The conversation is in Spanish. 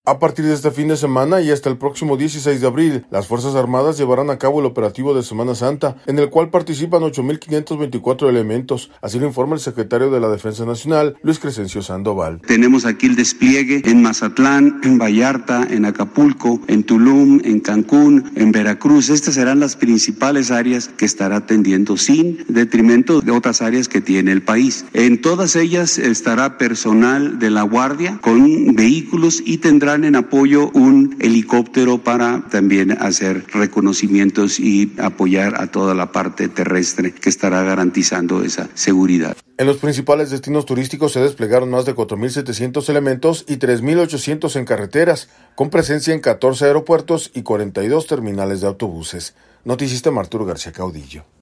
A partir de este fin de semana y hasta el próximo 16 de abril, las Fuerzas Armadas llevarán a cabo el operativo de Semana Santa, en el cual participan 8.524 elementos, así lo informa el secretario de la Defensa Nacional, Luis Crescencio Sandoval. Tenemos aquí el despliegue en Mazatlán, en Vallarta, en Acapulco, en Tulum, en Cancún, en Veracruz. Estas serán las principales áreas que estará atendiendo sin detrimento de otras áreas que tiene el país. En todas ellas estará personal de la Guardia con vehículos y tendrá en apoyo un helicóptero para también hacer reconocimientos y apoyar a toda la parte terrestre que estará garantizando esa seguridad. En los principales destinos turísticos se desplegaron más de 4.700 elementos y 3.800 en carreteras, con presencia en 14 aeropuertos y 42 terminales de autobuses. Noticista Arturo García Caudillo.